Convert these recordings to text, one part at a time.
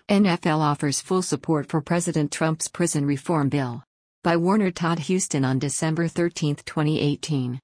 NFL offers full support for President Trump's prison reform bill. By Warner Todd Huston on December 13, 2018.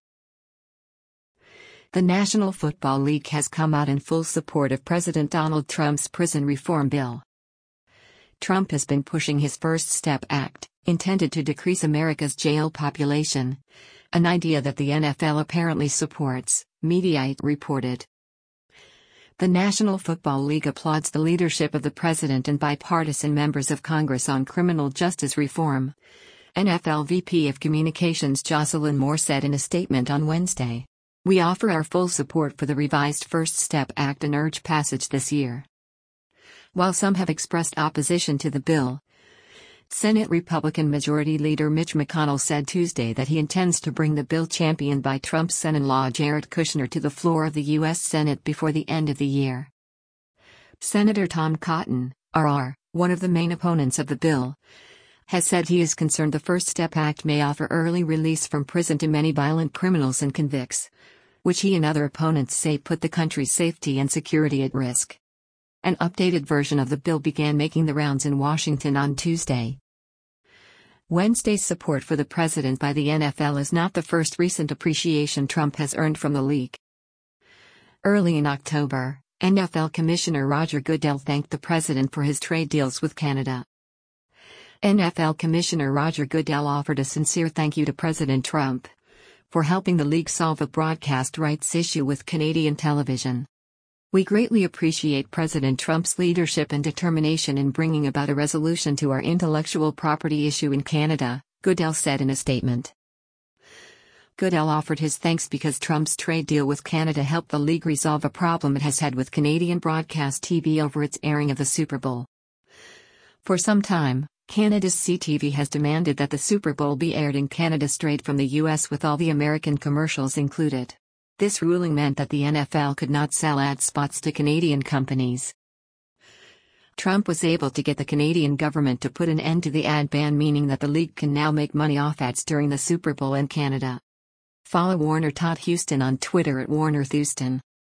The National Football League has come out in full support of President Donald Trump's prison reform bill. Trump has been pushing his First Step Act, intended to decrease America's jail population, an idea that the NFL apparently supports, Mediaite reported. The National Football League applauds the leadership of the president and bipartisan members of Congress on criminal justice reform, NFL VP of Communications Jocelyn Moore said in a statement on Wednesday. We offer our full support for the revised First Step Act and urge passage this year. While some have expressed opposition to the bill, Senate Republican Majority Leader Mitch McConnell said Tuesday that he intends to bring the bill championed by Trump's son-in-law Jared Kushner to the floor of the U.S. Senate before the end of the year. Senator Tom Cotton, RR, one of the main opponents of the bill, has said he is concerned the First Step Act may offer early release from prison to many violent criminals and convicts, which he and other opponents say put the country's safety and security at risk. An updated version of the bill began making the rounds in Washington on Tuesday. Wednesday's support for the president by the NFL is not the first recent appreciation Trump has earned from the league. Early in October, NFL Commissioner Roger Goodell thanked the president for his trade deals with Canada. NFL Commissioner Roger Goodell offered a sincere thank you to President Trump for helping the league solve a broadcast rights issue with Canadian television. We greatly appreciate President Trump's leadership and determination in bringing about a resolution to our intellectual property issue in Canada, Goodell said in a statement. Goodell offered his thanks because Trump's trade deal with Canada helped the league resolve a problem it has had with Canadian broadcast TV over its airing of the Super Bowl. For some time, Canada's CTV has demanded that the Super Bowl be aired in Canada straight from the U.S. with all the American commercials included. This ruling meant that the NFL could not sell ad spots to Canadian companies. Trump was able to get the Canadian government to put an end to the ad ban, meaning that the league can now make money off ads during the Super Bowl in Canada. Follow Warner Todd Huston on Twitter at WarnerThouston.